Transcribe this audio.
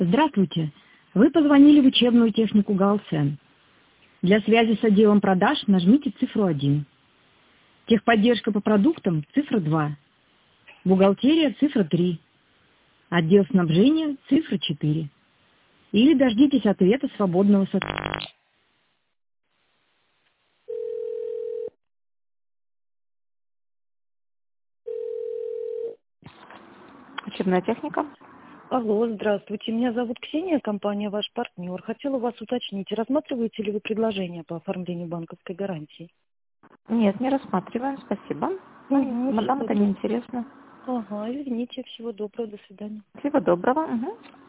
Здравствуйте. Вы позвонили в учебную технику Галсен. Для связи с отделом продаж нажмите цифру 1. Техподдержка по продуктам – цифра 2. Бухгалтерия – цифра 3. Отдел снабжения – цифра 4. Или дождитесь ответа свободного сотрудника. Учебная техника. Алло, здравствуйте. Меня зовут Ксения, компания «Ваш партнер». Хотела у вас уточнить, рассматриваете ли вы предложение по оформлению банковской гарантии? Нет, не рассматриваем, спасибо. Угу, Мадам, это неинтересно. Ага, извините, всего доброго, до свидания. Всего доброго. Угу.